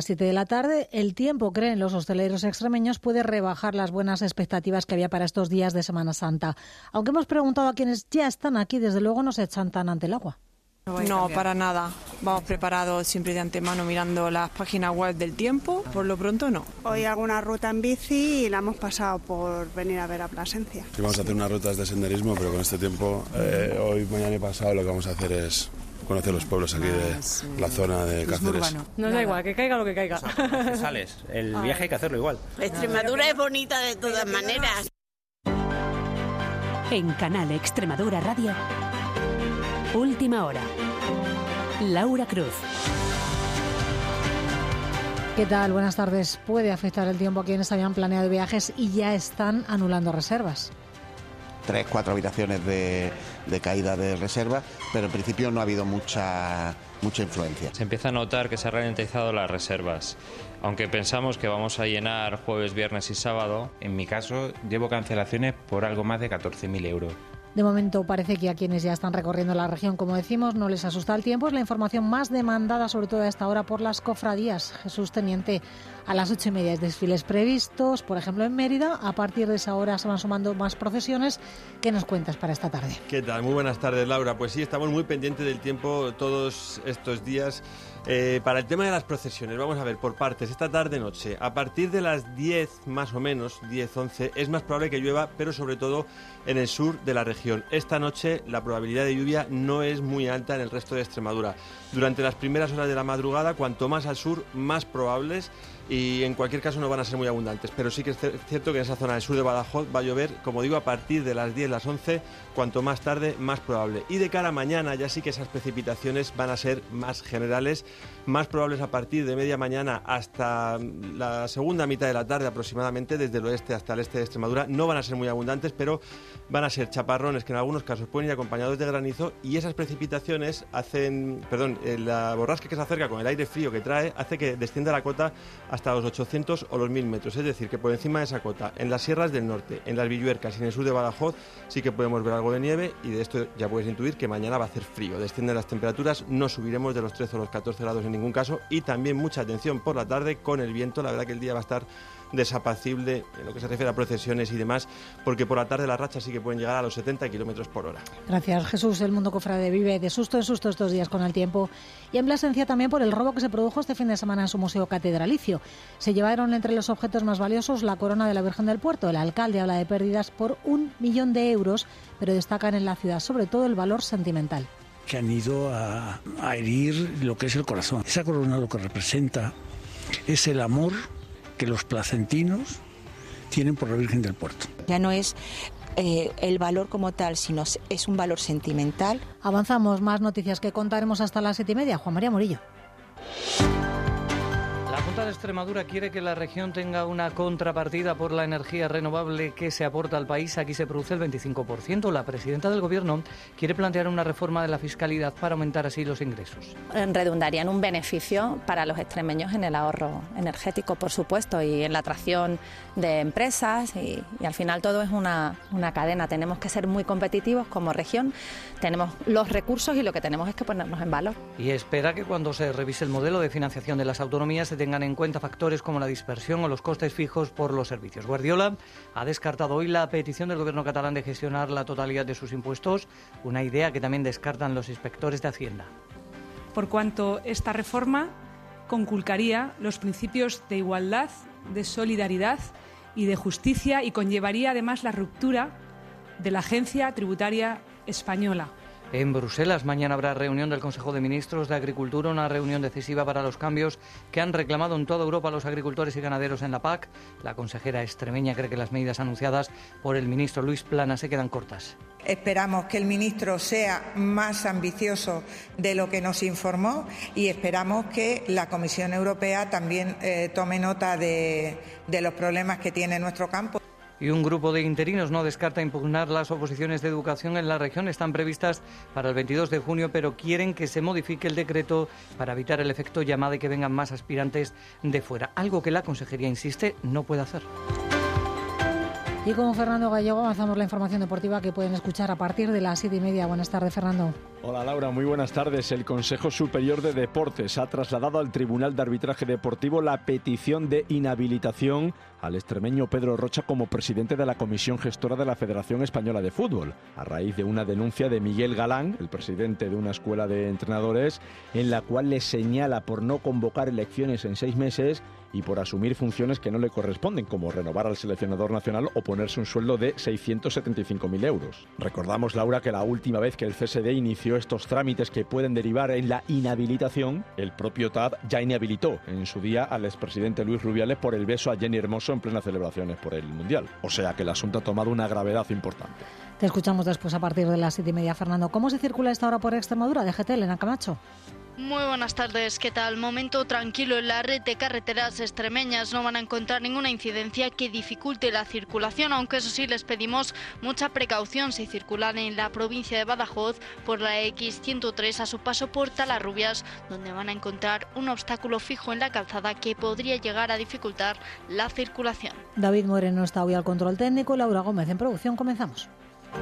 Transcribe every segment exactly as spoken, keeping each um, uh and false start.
siete de la tarde. El tiempo, creen los hosteleros extremeños, puede rebajar las buenas expectativas que había para estos días de Semana Santa. Aunque hemos preguntado a quienes ya están aquí, desde luego no se echan tan ante el agua. No, para nada. Vamos preparados siempre de antemano mirando las páginas web del tiempo. Por lo pronto no. Hoy hago una ruta en bici y la hemos pasado por venir a ver a Plasencia. Sí, vamos a hacer unas rutas de senderismo, pero con este tiempo, eh, hoy, mañana y pasado, lo que vamos a hacer es conocer los pueblos aquí de sí. la zona de Cáceres. Nos da igual, que caiga lo que caiga. O sea, sales, el viaje hay que hacerlo igual. Extremadura es bonita de todas maneras. En Canal Extremadura Radio, Última Hora. Laura Cruz. ¿Qué tal? Buenas tardes. Puede afectar el tiempo a quienes habían planeado viajes y ya están anulando reservas. Tres, cuatro habitaciones de, de caída de reserva, pero en principio no ha habido mucha, mucha influencia. Se empieza a notar que se han ralentizado las reservas. Aunque pensamos que vamos a llenar jueves, viernes y sábado. En mi caso, llevo cancelaciones por algo más de catorce mil euros. De momento parece que a quienes ya están recorriendo la región, como decimos, no les asusta el tiempo. Es la información más demandada, sobre todo a esta hora, por las cofradías. Jesús Teniente, a las ocho y media hay desfiles previstos, por ejemplo en Mérida. A partir de esa hora se van sumando más procesiones. ¿Qué nos cuentas para esta tarde? ¿Qué tal? Muy buenas tardes, Laura. Pues sí, estamos muy pendientes del tiempo todos estos días. Eh, para el tema de las procesiones, vamos a ver por partes. Esta tarde-noche, a partir de las diez más o menos, diez, once, es más probable que llueva, pero sobre todo en el sur de la región. Esta noche la probabilidad de lluvia no es muy alta en el resto de Extremadura. Durante las primeras horas de la madrugada, cuanto más al sur, más probables, y en cualquier caso no van a ser muy abundantes, pero sí que es cierto que en esa zona del sur de Badajoz va a llover, como digo, a partir de las diez, las once, cuanto más tarde, más probable. Y de cara a mañana ya sí que esas precipitaciones van a ser más generales, más probables a partir de media mañana hasta la segunda mitad de la tarde aproximadamente, desde el oeste hasta el este de Extremadura. No van a ser muy abundantes, pero van a ser chaparrones que en algunos casos pueden ir acompañados de granizo, y esas precipitaciones hacen, perdón, la borrasca que se acerca con el aire frío que trae hace que descienda la cota hasta los ochocientos o los mil metros, es decir, que por encima de esa cota, en las sierras del norte, en las Villuercas y en el sur de Badajoz, sí que podemos ver algo de nieve, y de esto ya puedes intuir que mañana va a hacer frío, descienden las temperaturas, no subiremos de los trece o los catorce grados en ningún caso, y también mucha atención por la tarde con el viento. La verdad que el día va a estar desapacible en lo que se refiere a procesiones y demás, porque por la tarde las rachas sí que pueden llegar a los setenta kilómetros por hora. Gracias, Jesús. El mundo cofrade vive de susto en susto estos días con el tiempo, y en Plasencia también por el robo que se produjo este fin de semana en su museo catedralicio. Se llevaron entre los objetos más valiosos la corona de la Virgen del Puerto. El alcalde habla de pérdidas por un millón de euros, pero destacan en la ciudad sobre todo el valor sentimental. Que han ido a, a herir lo que es el corazón. Esa corona lo que representa es el amor que los placentinos tienen por la Virgen del Puerto. Ya no es eh, el valor como tal, sino es un valor sentimental. Avanzamos, más noticias que contaremos hasta las siete y media. Juan María Murillo. La Junta de Extremadura quiere que la región tenga una contrapartida por la energía renovable que se aporta al país. Aquí se produce el veinticinco por ciento. La presidenta del Gobierno quiere plantear una reforma de la fiscalidad para aumentar así los ingresos. Redundaría en un beneficio para los extremeños en el ahorro energético, por supuesto, y en la atracción de empresas. Y, y al final todo es una, una cadena. Tenemos que ser muy competitivos como región. Tenemos los recursos y lo que tenemos es que ponernos en valor. Y espera que cuando se revise el modelo de financiación de las autonomías se tengan en cuenta factores como la dispersión o los costes fijos por los servicios. Guardiola ha descartado hoy la petición del gobierno catalán de gestionar la totalidad de sus impuestos, una idea que también descartan los inspectores de Hacienda. Por cuanto esta reforma conculcaría los principios de igualdad, de solidaridad y de justicia, y conllevaría además la ruptura de la Agencia Tributaria Española. En Bruselas mañana habrá reunión del Consejo de Ministros de Agricultura, una reunión decisiva para los cambios que han reclamado en toda Europa los agricultores y ganaderos en la P A C. La consejera extremeña cree que las medidas anunciadas por el ministro Luis Planas se quedan cortas. Esperamos que el ministro sea más ambicioso de lo que nos informó, y esperamos que la Comisión Europea también eh, tome nota de, de los problemas que tiene nuestro campo. Y un grupo de interinos no descarta impugnar las oposiciones de educación en la región. Están previstas para el veintidós de junio, pero quieren que se modifique el decreto para evitar el efecto llamada y que vengan más aspirantes de fuera, algo que la consejería insiste no puede hacer. Y con Fernando Gallego avanzamos la información deportiva que pueden escuchar a partir de las siete y media. Buenas tardes, Fernando. Hola Laura, muy buenas tardes. El Consejo Superior de Deportes ha trasladado al Tribunal de Arbitraje Deportivo la petición de inhabilitación al extremeño Pedro Rocha como presidente de la Comisión Gestora de la Federación Española de Fútbol, a raíz de una denuncia de Miguel Galán, el presidente de una escuela de entrenadores, en la cual le señala por no convocar elecciones en seis meses y por asumir funciones que no le corresponden, como renovar al seleccionador nacional o ponerse un sueldo de seiscientos setenta y cinco mil euros. Recordamos, Laura, que la última vez que el C S D inició estos trámites que pueden derivar en la inhabilitación, el propio T A D ya inhabilitó en su día al expresidente Luis Rubiales por el beso a Jenny Hermoso en plenas celebraciones por el Mundial. O sea que el asunto ha tomado una gravedad importante. Te escuchamos después a partir de las siete y media, Fernando. ¿Cómo se circula esta hora por Extremadura? D G T, Elena Camacho. Muy buenas tardes, ¿qué tal? Momento tranquilo en la red de carreteras extremeñas. No van a encontrar ninguna incidencia que dificulte la circulación, aunque eso sí les pedimos mucha precaución si circulan en la provincia de Badajoz por la equis ciento tres a su paso por Talarrubias, donde van a encontrar un obstáculo fijo en la calzada que podría llegar a dificultar la circulación. David Moreno está hoy al control técnico, Laura Gómez en producción. Comenzamos.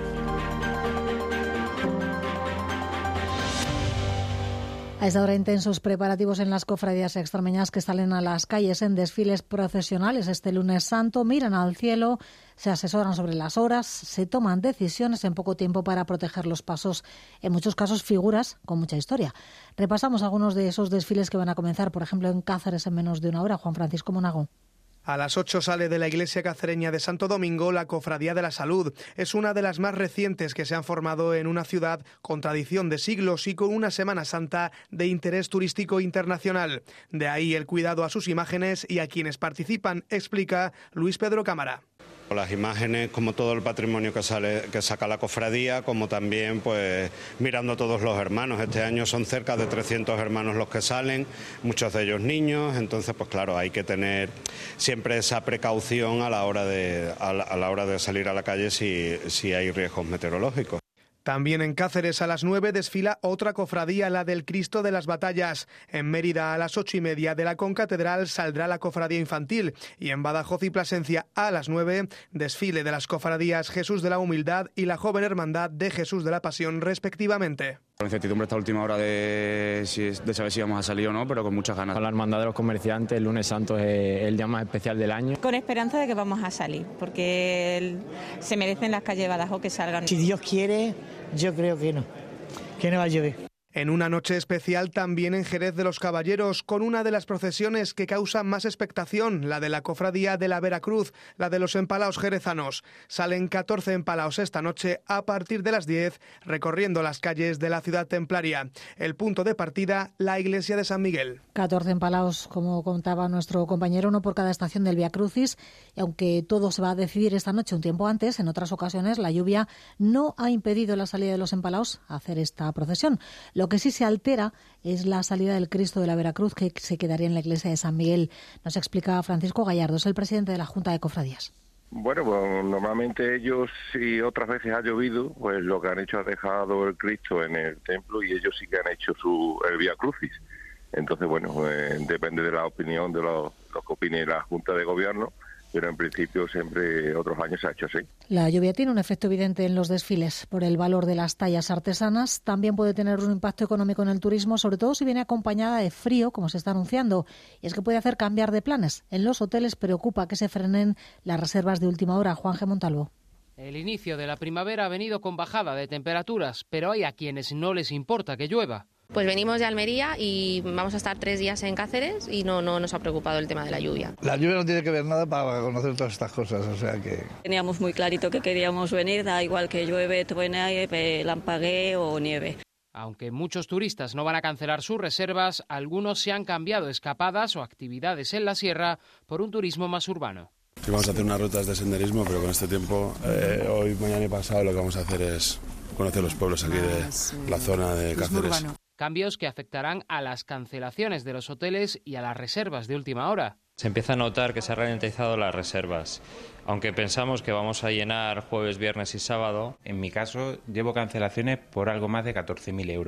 A esta hora, intensos preparativos en las cofradías extremeñas que salen a las calles en desfiles procesionales este lunes santo. Miran al cielo, se asesoran sobre las horas, se toman decisiones en poco tiempo para proteger los pasos. En muchos casos, figuras con mucha historia. Repasamos algunos de esos desfiles que van a comenzar, por ejemplo, en Cáceres en menos de una hora. Juan Francisco Monago. A las ocho sale de la iglesia cacereña de Santo Domingo la Cofradía de la Salud. Es una de las más recientes que se han formado en una ciudad con tradición de siglos y con una Semana Santa de interés turístico internacional. De ahí el cuidado a sus imágenes y a quienes participan, explica Luis Pedro Cámara. Las imágenes, como todo el patrimonio que sale, que saca la cofradía, como también pues mirando a todos los hermanos. Este año son cerca de trescientos hermanos los que salen, muchos de ellos niños, entonces pues claro, hay que tener siempre esa precaución a la hora de, a la, a la hora de salir a la calle si, si hay riesgos meteorológicos. También en Cáceres a las nueve desfila otra cofradía, la del Cristo de las Batallas. En Mérida a las ocho y media de la Concatedral saldrá la cofradía infantil y en Badajoz y Plasencia a las nueve desfile de las cofradías Jesús de la Humildad y la Joven Hermandad de Jesús de la Pasión respectivamente. Con incertidumbre esta última hora de, de saber si vamos a salir o no, pero con muchas ganas. Con la Hermandad de los Comerciantes, el lunes santo es el día más especial del año. Con esperanza de que vamos a salir, porque el, se merecen las calles de Badajoz que salgan. Si Dios quiere, yo creo que no, que no va a llover. En una noche especial también en Jerez de los Caballeros, con una de las procesiones que causa más expectación, la de la Cofradía de la Veracruz, la de los empalaos jerezanos. Salen catorce empalaos esta noche a partir de las diez, recorriendo las calles de la ciudad templaria. El punto de partida, la iglesia de San Miguel. catorce empalaos, como contaba nuestro compañero, uno por cada estación del Vía Crucis. Y aunque todo se va a decidir esta noche un tiempo antes, en otras ocasiones la lluvia no ha impedido la salida de los empalaos a hacer esta procesión. Lo que sí se altera es la salida del Cristo de la Veracruz, que se quedaría en la iglesia de San Miguel. Nos explica Francisco Gallardo, es el presidente de la Junta de Cofradías. Bueno, pues normalmente ellos, si otras veces ha llovido, pues lo que han hecho es dejado el Cristo en el templo y ellos sí que han hecho su el Vía Crucis. Entonces, bueno, eh, depende de la opinión de los, lo que opine la Junta de Gobierno, pero en principio siempre otros años se ha hecho así. La lluvia tiene un efecto evidente en los desfiles por el valor de las tallas artesanas. También puede tener un impacto económico en el turismo, sobre todo si viene acompañada de frío, como se está anunciando. Y es que puede hacer cambiar de planes. En los hoteles preocupa que se frenen las reservas de última hora. Juan G. Montalvo. El inicio de la primavera ha venido con bajada de temperaturas, pero hay a quienes no les importa que llueva. Pues venimos de Almería y vamos a estar tres días en Cáceres y no, no nos ha preocupado el tema de la lluvia. La lluvia no tiene que ver nada para conocer todas estas cosas, o sea que... Teníamos muy clarito que queríamos venir, da igual que llueve, truene, lampaguee o nieve. Aunque muchos turistas no van a cancelar sus reservas, algunos se han cambiado escapadas o actividades en la sierra por un turismo más urbano. Sí, vamos a hacer unas rutas de senderismo, pero con este tiempo, eh, hoy, mañana y pasado, lo que vamos a hacer es conocer los pueblos aquí de la zona de Cáceres. Cambios que afectarán a las cancelaciones de los hoteles y a las reservas de última hora. Se empieza a notar que se han ralentizado las reservas. Aunque pensamos que vamos a llenar jueves, viernes y sábado. En mi caso, llevo cancelaciones por algo más de catorce mil euros.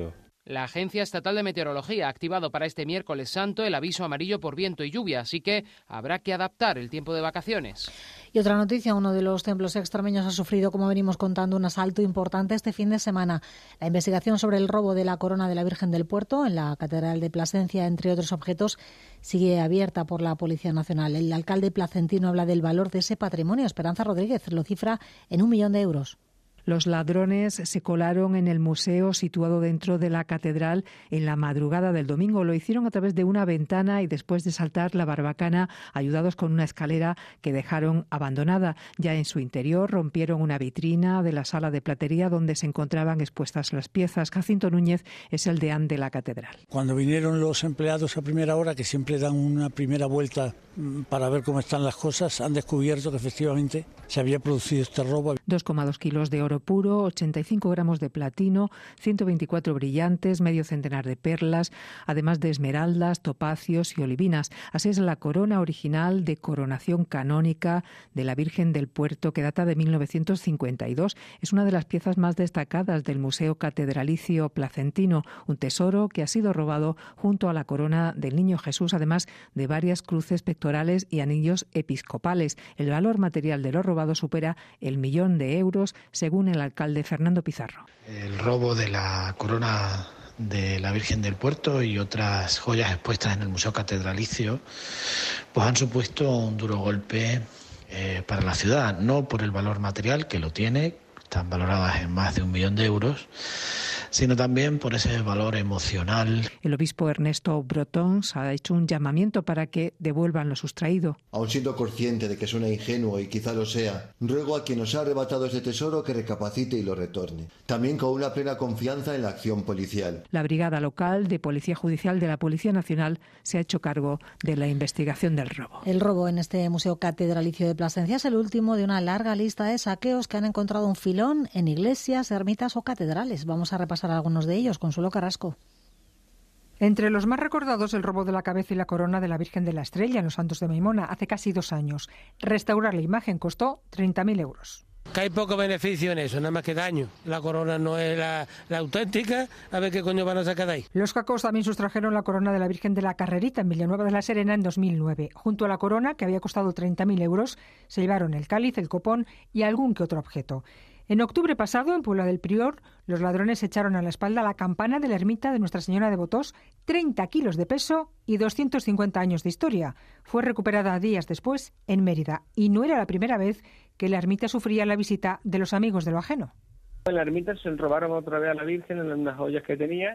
La Agencia Estatal de Meteorología ha activado para este miércoles santo el aviso amarillo por viento y lluvia, así que habrá que adaptar el tiempo de vacaciones. Y otra noticia, uno de los templos extremeños ha sufrido, como venimos contando, un asalto importante este fin de semana. La investigación sobre el robo de la corona de la Virgen del Puerto en la Catedral de Plasencia, entre otros objetos, sigue abierta por la Policía Nacional. El alcalde placentino habla del valor de ese patrimonio. Esperanza Rodríguez lo cifra en un millón de euros. Los ladrones se colaron en el museo situado dentro de la catedral en la madrugada del domingo. Lo hicieron a través de una ventana y después de saltar la barbacana, ayudados con una escalera que dejaron abandonada. Ya en su interior rompieron una vitrina de la sala de platería donde se encontraban expuestas las piezas. Jacinto Núñez es el deán de la catedral. Cuando vinieron los empleados a primera hora, que siempre dan una primera vuelta para ver cómo están las cosas, han descubierto que efectivamente se había producido este robo. dos coma dos kilos de oro puro, ochenta y cinco gramos de platino, ciento veinticuatro brillantes, medio centenar de perlas, además de esmeraldas, topacios y olivinas. Así es la corona original de coronación canónica de la Virgen del Puerto, que data de mil novecientos cincuenta y dos. Es una de las piezas más destacadas del Museo Catedralicio Placentino, un tesoro que ha sido robado junto a la corona del Niño Jesús, además de varias cruces pectorales y anillos episcopales. El valor material de lo robado supera el millón de euros, según el alcalde Fernando Pizarro. El robo de la corona de la Virgen del Puerto y otras joyas expuestas en el Museo Catedralicio pues han supuesto un duro golpe eh, para la ciudad, no por el valor material, que lo tiene, están valoradas en más de un millón de euros, sino también por ese valor emocional. El obispo Ernesto Brotons ha hecho un llamamiento para que devuelvan lo sustraído. Aun siendo consciente de que suena ingenuo y quizá lo sea, ruego a quien nos ha arrebatado ese tesoro que recapacite y lo retorne. También con una plena confianza en la acción policial. La brigada local de Policía Judicial de la Policía Nacional se ha hecho cargo de la investigación del robo. El robo en este Museo Catedralicio de Plasencia es el último de una larga lista de saqueos que han encontrado un filón en iglesias, ermitas o catedrales. Vamos a repasar algunos de ellos. Consuelo Carrasco. Entre los más recordados, el robo de la cabeza y la corona de la Virgen de la Estrella en los Santos de Maimona hace casi dos años. Restaurar la imagen costó treinta mil euros. Que hay poco beneficio en eso, nada más que daño. La corona no es la, la auténtica, a ver qué coño van a sacar de ahí. Los cacos también sustrajeron la corona de la Virgen de la Carrerita en Villanueva de la Serena en dos mil nueve. Junto a la corona, que había costado treinta mil euros, se llevaron el cáliz, el copón y algún que otro objeto. En octubre pasado, en Puebla del Prior, los ladrones echaron a la espalda la campana de la ermita de Nuestra Señora de Botós, treinta kilos de peso y doscientos cincuenta años de historia. Fue recuperada días después en Mérida y no era la primera vez que la ermita sufría la visita de los amigos de lo ajeno. En la ermita se robaron otra vez a la Virgen en unas joyas que tenía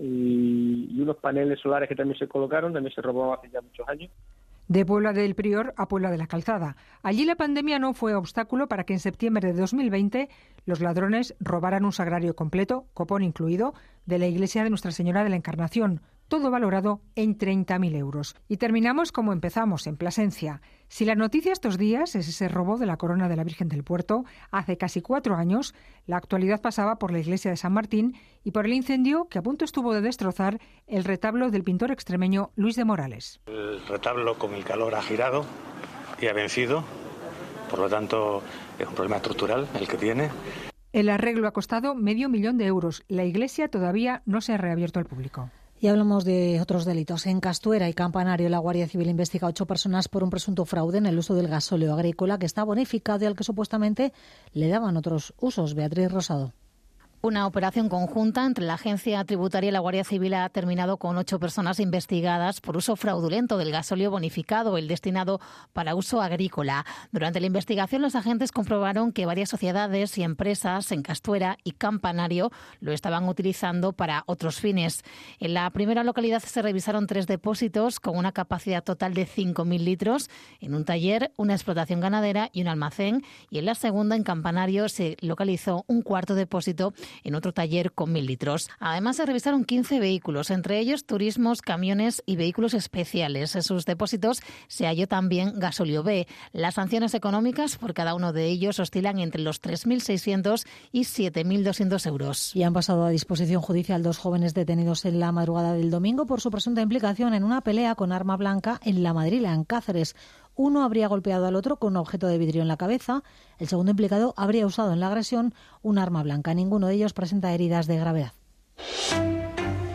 y, y unos paneles solares que también se colocaron, también se robó hace ya muchos años. De Puebla del Prior a Puebla de la Calzada. Allí la pandemia no fue obstáculo para que en septiembre de dos mil veinte los ladrones robaran un sagrario completo, copón incluido, de la iglesia de Nuestra Señora de la Encarnación, todo valorado en treinta mil euros. Y terminamos como empezamos, en Plasencia. Si la noticia estos días es ese robo de la corona de la Virgen del Puerto, hace casi cuatro años, la actualidad pasaba por la iglesia de San Martín y por el incendio que a punto estuvo de destrozar el retablo del pintor extremeño Luis de Morales. El retablo con el calor ha girado y ha vencido, por lo tanto es un problema estructural el que tiene. El arreglo ha costado medio millón de euros. La iglesia todavía no se ha reabierto al público. Y hablamos de otros delitos. En Castuera y Campanario, la Guardia Civil investiga a ocho personas por un presunto fraude en el uso del gasóleo agrícola que está bonificado y al que supuestamente le daban otros usos. Beatriz Rosado. Una operación conjunta entre la Agencia Tributaria y la Guardia Civil ha terminado con ocho personas investigadas por uso fraudulento del gasóleo bonificado, el destinado para uso agrícola. Durante la investigación, los agentes comprobaron que varias sociedades y empresas en Castuera y Campanario lo estaban utilizando para otros fines. En la primera localidad se revisaron tres depósitos con una capacidad total de cinco mil litros, en un taller, una explotación ganadera y un almacén. Y en la segunda, en Campanario, se localizó un cuarto depósito en otro taller con mil litros. Además, se revisaron quince vehículos, entre ellos turismos, camiones y vehículos especiales. En sus depósitos se halló también gasóleo B. Las sanciones económicas por cada uno de ellos oscilan entre los tres mil seiscientos y siete mil doscientos euros. Y han pasado a disposición judicial dos jóvenes detenidos en la madrugada del domingo por su presunta implicación en una pelea con arma blanca en La Madrila, en Cáceres. Uno habría golpeado al otro con un objeto de vidrio en la cabeza. El segundo implicado habría usado en la agresión un arma blanca. Ninguno de ellos presenta heridas de gravedad.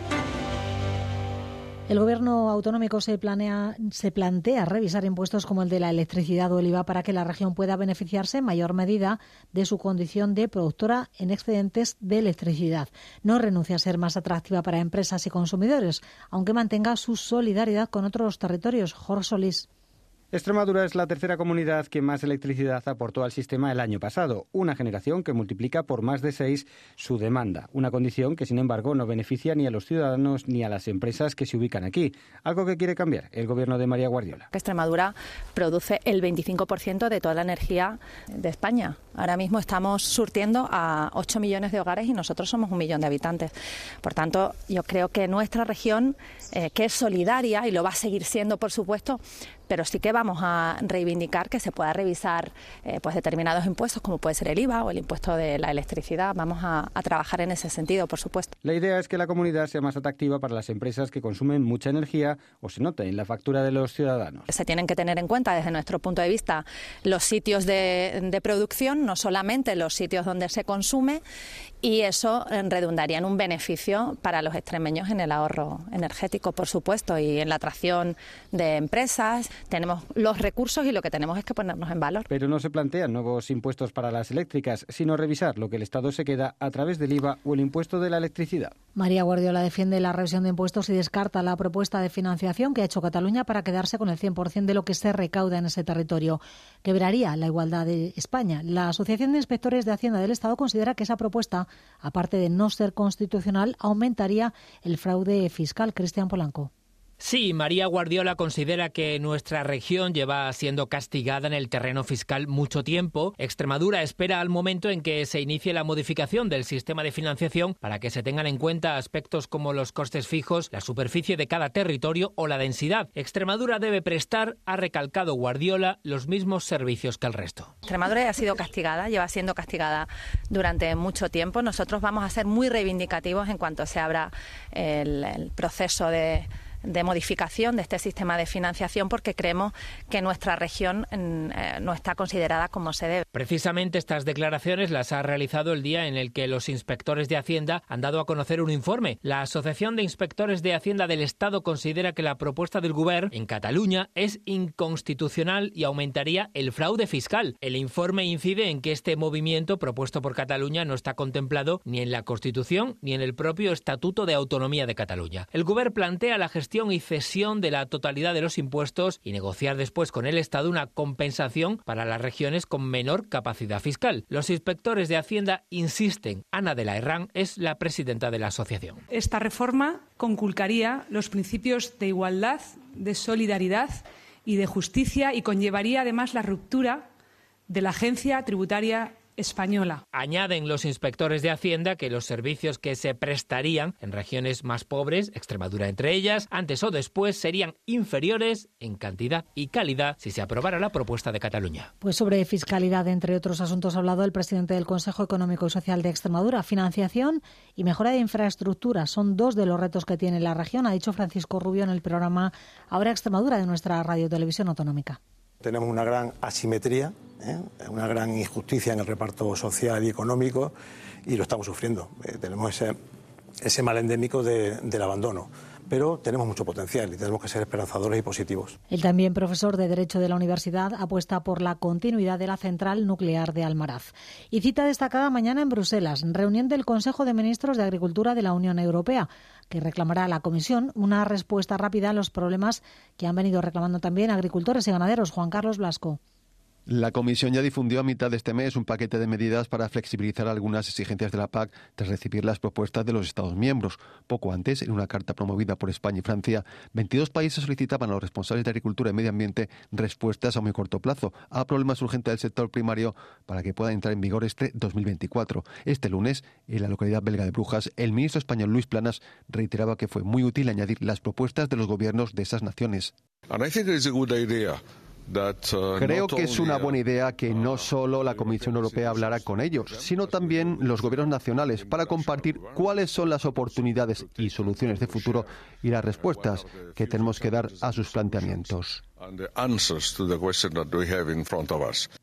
El Gobierno autonómico se, planea, se plantea revisar impuestos como el de la electricidad o el I V A para que la región pueda beneficiarse en mayor medida de su condición de productora en excedentes de electricidad. No renuncia a ser más atractiva para empresas y consumidores, aunque mantenga su solidaridad con otros territorios. Jorge Solís. Extremadura es la tercera comunidad que más electricidad aportó al sistema el año pasado, una generación que multiplica por más de seis su demanda, una condición que, sin embargo, no beneficia ni a los ciudadanos ni a las empresas que se ubican aquí, algo que quiere cambiar el gobierno de María Guardiola. Extremadura produce el veinticinco por ciento de toda la energía de España. Ahora mismo estamos surtiendo a ocho millones de hogares y nosotros somos un millón de habitantes. Por tanto, yo creo que nuestra región, eh, que es solidaria y lo va a seguir siendo, por supuesto, pero sí que vamos a reivindicar que se pueda revisar eh, pues determinados impuestos, como puede ser el I V A o el impuesto de la electricidad. Vamos a, a trabajar en ese sentido, por supuesto. La idea es que la comunidad sea más atractiva para las empresas que consumen mucha energía o se note en la factura de los ciudadanos. Se tienen que tener en cuenta, desde nuestro punto de vista, los sitios de, de producción, no solamente los sitios donde se consume, y eso redundaría en un beneficio para los extremeños en el ahorro energético, por supuesto, y en la atracción de empresas. Tenemos los recursos y lo que tenemos es que ponernos en valor. Pero no se plantean nuevos impuestos para las eléctricas, sino revisar lo que el Estado se queda a través del I V A o el impuesto de la electricidad. María Guardiola defiende la revisión de impuestos y descarta la propuesta de financiación que ha hecho Cataluña para quedarse con el cien por ciento de lo que se recauda en ese territorio. Quebraría la igualdad de España. La Asociación de Inspectores de Hacienda del Estado considera que esa propuesta, aparte de no ser constitucional, aumentaría el fraude fiscal. Cristian Polanco. Sí, María Guardiola considera que nuestra región lleva siendo castigada en el terreno fiscal mucho tiempo. Extremadura espera al momento en que se inicie la modificación del sistema de financiación para que se tengan en cuenta aspectos como los costes fijos, la superficie de cada territorio o la densidad. Extremadura debe prestar, ha recalcado Guardiola, los mismos servicios que el resto. Extremadura ha sido castigada, lleva siendo castigada durante mucho tiempo. Nosotros vamos a ser muy reivindicativos en cuanto se abra el, el proceso de... de modificación de este sistema de financiación, porque creemos que nuestra región eh, no está considerada como se debe. Precisamente estas declaraciones las ha realizado el día en el que los inspectores de Hacienda han dado a conocer un informe. La Asociación de Inspectores de Hacienda del Estado considera que la propuesta del Govern en Cataluña es inconstitucional y aumentaría el fraude fiscal. El informe incide en que este movimiento propuesto por Cataluña no está contemplado ni en la Constitución ni en el propio Estatuto de Autonomía de Cataluña. El Govern plantea la gestión y cesión de la totalidad de los impuestos y negociar después con el Estado una compensación para las regiones con menor capacidad fiscal. Los inspectores de Hacienda insisten. Ana de la Herrán es la presidenta de la asociación. Esta reforma conculcaría los principios de igualdad, de solidaridad y de justicia y conllevaría además la ruptura de la agencia tributaria española. Añaden los inspectores de Hacienda que los servicios que se prestarían en regiones más pobres, Extremadura entre ellas, antes o después serían inferiores en cantidad y calidad si se aprobara la propuesta de Cataluña. Pues sobre fiscalidad, entre otros asuntos, ha hablado el presidente del Consejo Económico y Social de Extremadura. Financiación y mejora de infraestructuras son dos de los retos que tiene la región, ha dicho Francisco Rubio en el programa Ahora Extremadura de nuestra Radio Televisión Autonómica. Tenemos una gran asimetría, ¿eh? una gran injusticia en el reparto social y económico y lo estamos sufriendo. Eh, tenemos ese, ese mal endémico de, del abandono, pero tenemos mucho potencial y tenemos que ser esperanzadores y positivos. El también profesor de Derecho de la Universidad apuesta por la continuidad de la central nuclear de Almaraz. Y cita destacada mañana en Bruselas, reunión del Consejo de Ministros de Agricultura de la Unión Europea, que reclamará a la Comisión una respuesta rápida a los problemas que han venido reclamando también agricultores y ganaderos. Juan Carlos Blasco. La Comisión ya difundió a mitad de este mes un paquete de medidas para flexibilizar algunas exigencias de la P A C tras recibir las propuestas de los Estados miembros. Poco antes, en una carta promovida por España y Francia, veintidós países solicitaban a los responsables de Agricultura y Medio Ambiente respuestas a muy corto plazo a problemas urgentes del sector primario para que pueda entrar en vigor este dos mil veinticuatro. Este lunes, en la localidad belga de Brujas, el ministro español Luis Planas reiteraba que fue muy útil añadir las propuestas de los gobiernos de esas naciones. And I think it's a good idea. Creo que es una buena idea que no solo la Comisión Europea hablará con ellos, sino también los gobiernos nacionales para compartir cuáles son las oportunidades y soluciones de futuro y las respuestas que tenemos que dar a sus planteamientos.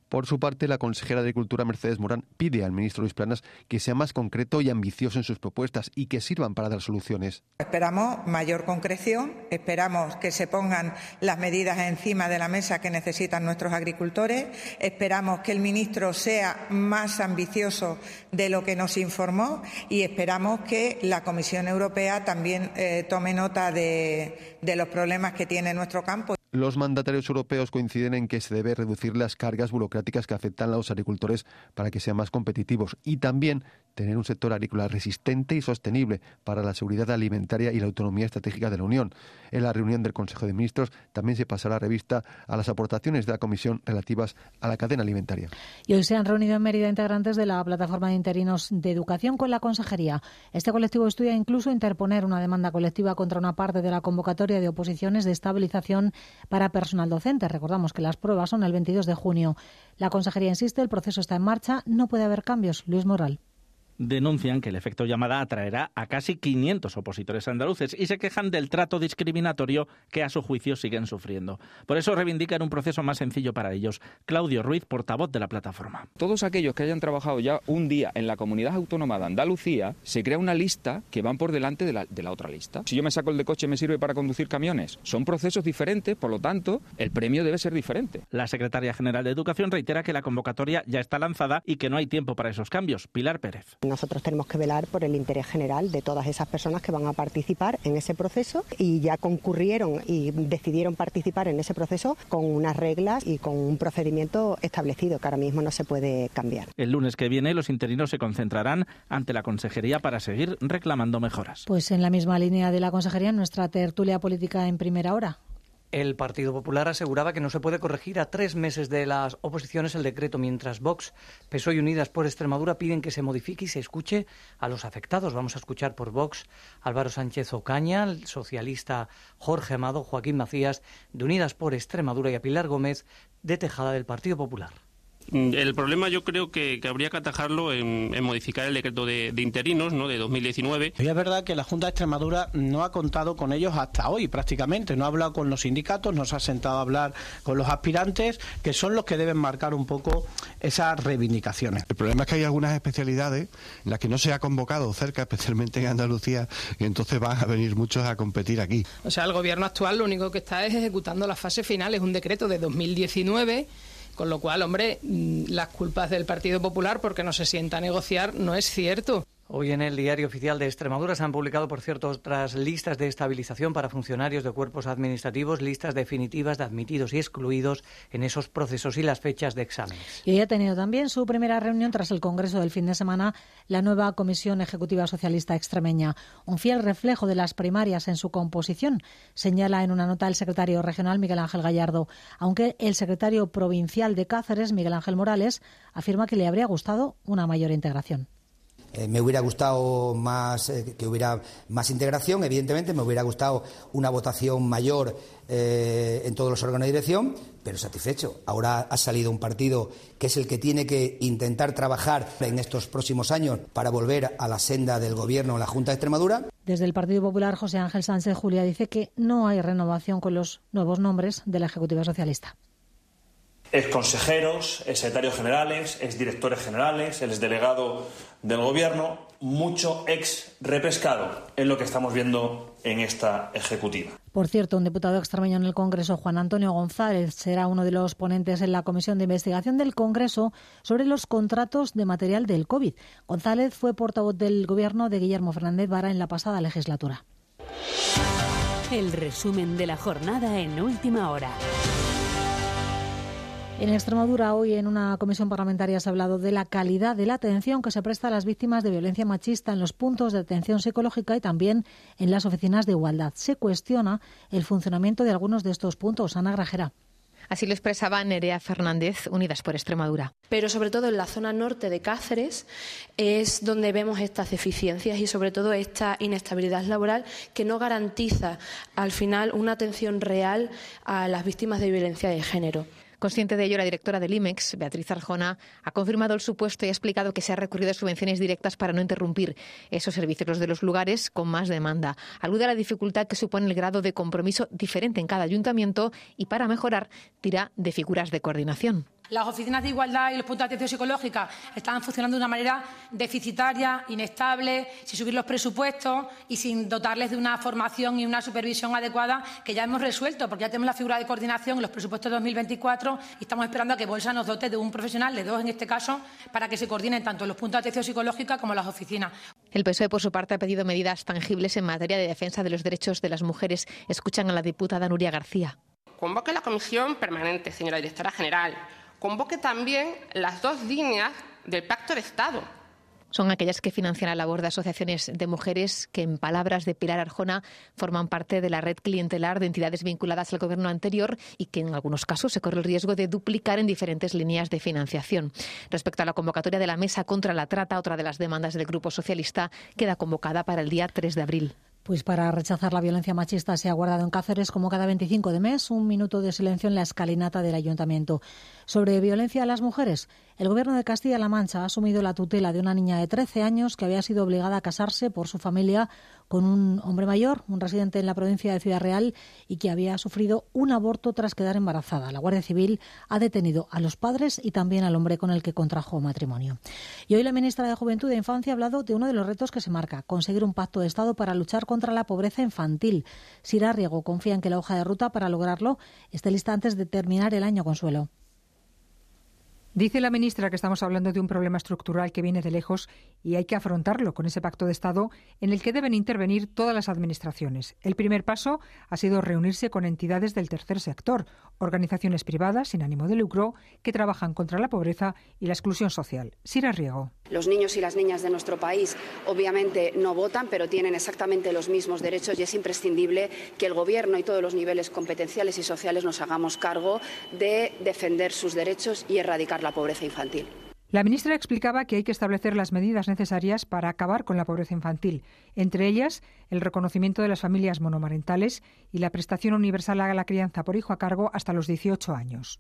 Por su parte, la consejera de Agricultura, Mercedes Morán, pide al ministro Luis Planas que sea más concreto y ambicioso en sus propuestas y que sirvan para dar soluciones. Esperamos mayor concreción, esperamos que se pongan las medidas encima de la mesa que necesitan nuestros agricultores, esperamos que el ministro sea más ambicioso de lo que nos informó y esperamos que la Comisión Europea también eh, tome nota de, de los problemas que tiene nuestro campo. Los mandatarios europeos coinciden en que se debe reducir las cargas burocráticas que afectan a los agricultores para que sean más competitivos y también tener un sector agrícola resistente y sostenible para la seguridad alimentaria y la autonomía estratégica de la Unión. En la reunión del Consejo de Ministros también se pasará revista a las aportaciones de la Comisión relativas a la cadena alimentaria. Y hoy se han reunido en Mérida integrantes de la Plataforma de Interinos de Educación con la Consejería. Este colectivo estudia incluso interponer una demanda colectiva contra una parte de la convocatoria de oposiciones de estabilización para personal docente. Recordamos que las pruebas son el veintidós de junio. La Consejería insiste, el proceso está en marcha, no puede haber cambios. Luis Moral. Denuncian que el efecto llamada atraerá a casi quinientos opositores andaluces y se quejan del trato discriminatorio que a su juicio siguen sufriendo. Por eso reivindican un proceso más sencillo para ellos. Claudio Ruiz, portavoz de la plataforma. Todos aquellos que hayan trabajado ya un día en la Comunidad Autónoma de Andalucía, se crea una lista que van por delante de la, de la otra lista. Si yo me saco el de coche, ¿me sirve para conducir camiones? Son procesos diferentes, por lo tanto, el premio debe ser diferente. La secretaria general de Educación reitera que la convocatoria ya está lanzada y que no hay tiempo para esos cambios. Pilar Pérez. Nosotros tenemos que velar por el interés general de todas esas personas que van a participar en ese proceso y ya concurrieron y decidieron participar en ese proceso con unas reglas y con un procedimiento establecido que ahora mismo no se puede cambiar. El lunes que viene los interinos se concentrarán ante la Consejería para seguir reclamando mejoras. Pues en la misma línea de la Consejería, en nuestra tertulia política en primera hora. El Partido Popular aseguraba que no se puede corregir a tres meses de las oposiciones el decreto, mientras Vox, P S O E y Unidas por Extremadura piden que se modifique y se escuche a los afectados. Vamos a escuchar por Vox Álvaro Sánchez Ocaña, el socialista Jorge Amado, Joaquín Macías de Unidas por Extremadura y a Pilar Gómez de Tejada del Partido Popular. El problema yo creo que, que habría que atajarlo en, en modificar el decreto de, de interinos, ¿no?, de dos mil diecinueve. Y es verdad que la Junta de Extremadura no ha contado con ellos hasta hoy prácticamente, no ha hablado con los sindicatos, no se ha sentado a hablar con los aspirantes, que son los que deben marcar un poco esas reivindicaciones. El problema es que hay algunas especialidades en las que no se ha convocado cerca, especialmente en Andalucía, y entonces van a venir muchos a competir aquí. O sea, el gobierno actual lo único que está es ejecutando la fase final, es un decreto de dos mil diecinueve. Con lo cual, hombre, las culpas del Partido Popular porque no se sienta a negociar no es cierto. Hoy en el Diario Oficial de Extremadura se han publicado, por cierto, otras listas de estabilización para funcionarios de cuerpos administrativos, listas definitivas de admitidos y excluidos en esos procesos y las fechas de exámenes. Y hoy ha tenido también su primera reunión tras el Congreso del fin de semana la nueva Comisión Ejecutiva Socialista Extremeña. Un fiel reflejo de las primarias en su composición, señala en una nota el secretario regional Miguel Ángel Gallardo, aunque el secretario provincial de Cáceres, Miguel Ángel Morales, afirma que le habría gustado una mayor integración. Eh, me hubiera gustado más eh, que hubiera más integración, evidentemente, me hubiera gustado una votación mayor eh, en todos los órganos de dirección, pero satisfecho. Ahora ha salido un partido que es el que tiene que intentar trabajar en estos próximos años para volver a la senda del Gobierno en la Junta de Extremadura. Desde el Partido Popular, José Ángel Sánchez Julia dice que no hay renovación con los nuevos nombres de la Ejecutiva Socialista. Exconsejeros, exsecretarios generales, exdirectores generales, el exdelegado del Gobierno, mucho ex repescado es lo que estamos viendo en esta ejecutiva. Por cierto, un diputado extremeño en el Congreso, Juan Antonio González, será uno de los ponentes en la Comisión de Investigación del Congreso sobre los contratos de material del COVID. González fue portavoz del Gobierno de Guillermo Fernández Vara en la pasada legislatura. El resumen de la jornada en Última Hora. En Extremadura, hoy en una comisión parlamentaria se ha hablado de la calidad de la atención que se presta a las víctimas de violencia machista en los puntos de atención psicológica y también en las oficinas de igualdad. Se cuestiona el funcionamiento de algunos de estos puntos. Ana Grajera. Así lo expresaba Nerea Fernández, Unidas por Extremadura. Pero sobre todo en la zona norte de Cáceres es donde vemos estas deficiencias y sobre todo esta inestabilidad laboral que no garantiza al final una atención real a las víctimas de violencia de género. Consciente de ello, la directora del I M E X, Beatriz Arjona, ha confirmado el supuesto y ha explicado que se ha recurrido a subvenciones directas para no interrumpir esos servicios, los de los lugares con más demanda. Alude a la dificultad que supone el grado de compromiso diferente en cada ayuntamiento y para mejorar tira de figuras de coordinación. Las oficinas de igualdad y los puntos de atención psicológica están funcionando de una manera deficitaria, inestable, sin subir los presupuestos y sin dotarles de una formación y una supervisión adecuada, que ya hemos resuelto, porque ya tenemos la figura de coordinación en los presupuestos de dos mil veinticuatro y estamos esperando a que Bolsa nos dote de un profesional, de dos en este caso, para que se coordinen tanto los puntos de atención psicológica como las oficinas. El P S O E, por su parte, ha pedido medidas tangibles en materia de defensa de los derechos de las mujeres. Escuchan a la diputada Nuria García. Convoque la comisión permanente, señora directora general. Convoque también las dos líneas del Pacto de Estado. Son aquellas que financian la labor de asociaciones de mujeres que, en palabras de Pilar Arjona, forman parte de la red clientelar de entidades vinculadas al gobierno anterior y que en algunos casos se corre el riesgo de duplicar en diferentes líneas de financiación. Respecto a la convocatoria de la Mesa contra la Trata, otra de las demandas del Grupo Socialista queda convocada para el día tres de abril. Pues para rechazar la violencia machista se ha guardado en Cáceres, como cada veinticinco de mes, un minuto de silencio en la escalinata del Ayuntamiento. Sobre violencia a las mujeres, el Gobierno de Castilla-La Mancha ha asumido la tutela de una niña de trece años que había sido obligada a casarse por su familia con un hombre mayor, un residente en la provincia de Ciudad Real, y que había sufrido un aborto tras quedar embarazada. La Guardia Civil ha detenido a los padres y también al hombre con el que contrajo matrimonio. Y hoy la ministra de Juventud e Infancia ha hablado de uno de los retos que se marca: conseguir un pacto de Estado para luchar contra la pobreza infantil. Sira Riego confía en que la hoja de ruta para lograrlo esté lista antes de terminar el año. Consuelo. Dice la ministra que estamos hablando de un problema estructural que viene de lejos y hay que afrontarlo con ese pacto de Estado en el que deben intervenir todas las administraciones. El primer paso ha sido reunirse con entidades del tercer sector, organizaciones privadas sin ánimo de lucro que trabajan contra la pobreza y la exclusión social. Sira Riego. Los niños y las niñas de nuestro país obviamente no votan, pero tienen exactamente los mismos derechos y es imprescindible que el Gobierno y todos los niveles competenciales y sociales nos hagamos cargo de defender sus derechos y erradicar la pobreza infantil. La ministra explicaba que hay que establecer las medidas necesarias para acabar con la pobreza infantil, entre ellas el reconocimiento de las familias monomarentales y la prestación universal a la crianza por hijo a cargo hasta los dieciocho años.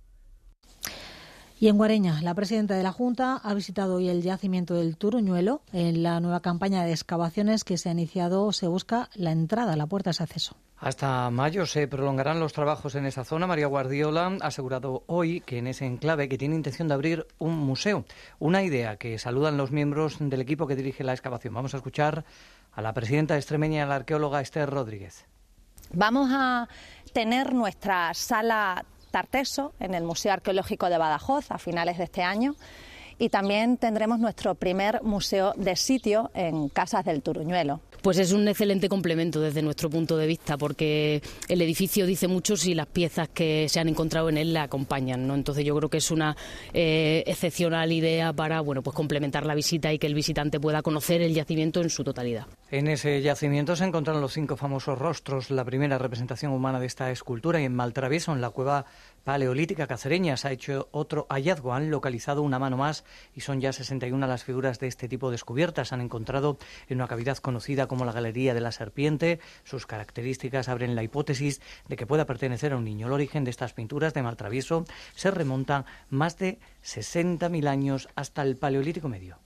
Y en Guareña, la presidenta de la Junta ha visitado hoy el yacimiento del Turuñuelo. En la nueva campaña de excavaciones que se ha iniciado se busca la entrada, la puerta a ese acceso. Hasta mayo se prolongarán los trabajos en esa zona. María Guardiola ha asegurado hoy que en ese enclave que tiene intención de abrir un museo. Una idea que saludan los miembros del equipo que dirige la excavación. Vamos a escuchar a la presidenta extremeña y a la arqueóloga Esther Rodríguez. Vamos a tener nuestra sala Tarteso en el Museo Arqueológico de Badajoz a finales de este año y también tendremos nuestro primer museo de sitio en Casas del Turuñuelo. Pues es un excelente complemento desde nuestro punto de vista, porque el edificio dice mucho si las piezas que se han encontrado en él la acompañan, ¿no? Entonces yo creo que es una eh, excepcional idea para, bueno, pues complementar la visita y que el visitante pueda conocer el yacimiento en su totalidad. En ese yacimiento se encontraron los cinco famosos rostros, la primera representación humana de esta escultura, y en Maltraviso, en la cueva paleolítica cacereña, se ha hecho otro hallazgo. Han localizado una mano más y son ya sesenta y una las figuras de este tipo descubiertas. Se han encontrado en una cavidad conocida como la Galería de la Serpiente. Sus características abren la hipótesis de que pueda pertenecer a un niño. El origen de estas pinturas de Maltraviso se remonta más de sesenta mil años hasta el Paleolítico Medio.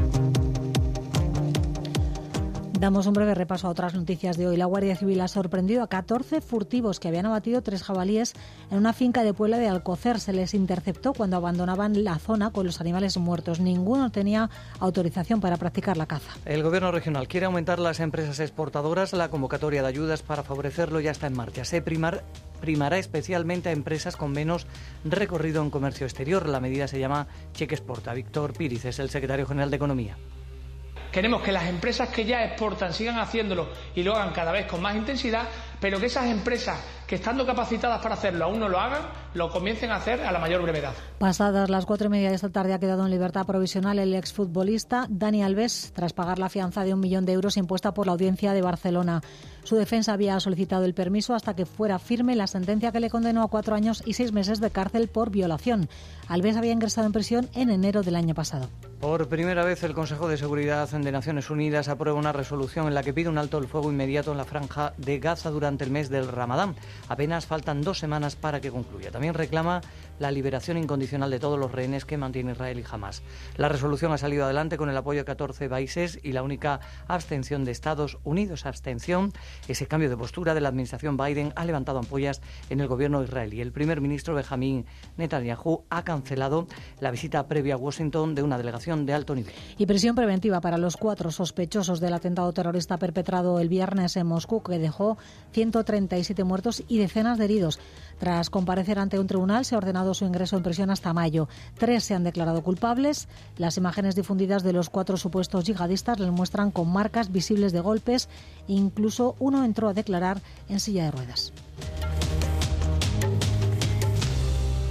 Damos un breve repaso a otras noticias de hoy. La Guardia Civil ha sorprendido a catorce furtivos que habían abatido tres jabalíes en una finca de Puebla de Alcocer. Se les interceptó cuando abandonaban la zona con los animales muertos. Ninguno tenía autorización para practicar la caza. El Gobierno regional quiere aumentar las empresas exportadoras. La convocatoria de ayudas para favorecerlo ya está en marcha. Se primar, primará especialmente a empresas con menos recorrido en comercio exterior. La medida se llama Cheque Exporta. Víctor Píriz es el secretario general de Economía. Queremos que las empresas que ya exportan sigan haciéndolo y lo hagan cada vez con más intensidad, pero que esas empresas que estando capacitadas para hacerlo aún no lo hagan, lo comiencen a hacer a la mayor brevedad. Pasadas las cuatro y media de esta tarde ha quedado en libertad provisional el exfutbolista Dani Alves tras pagar la fianza de un millón de euros impuesta por la Audiencia de Barcelona. Su defensa había solicitado el permiso hasta que fuera firme la sentencia que le condenó a cuatro años y seis meses de cárcel por violación. Alves había ingresado en prisión en enero del año pasado. Por primera vez el Consejo de Seguridad de Naciones Unidas aprueba una resolución en la que pide un alto el fuego inmediato en la franja de Gaza durante el mes del Ramadán. Apenas faltan dos semanas para que concluya. También reclama la liberación incondicional de todos los rehenes que mantiene Israel y Hamás. La resolución ha salido adelante con el apoyo de catorce países y la única abstención de Estados Unidos. Abstención, ese cambio de postura de la administración Biden ha levantado ampollas en el gobierno israelí. El primer ministro Benjamín Netanyahu ha cancelado la visita previa a Washington de una delegación de alto nivel. Y prisión preventiva para los cuatro sospechosos del atentado terrorista perpetrado el viernes en Moscú, que dejó ciento treinta y siete muertos y decenas de heridos. Tras comparecer ante un tribunal, se ha ordenado su ingreso en prisión hasta mayo. Tres se han declarado culpables. Las imágenes difundidas de los cuatro supuestos yihadistas les muestran con marcas visibles de golpes. Incluso uno entró a declarar en silla de ruedas.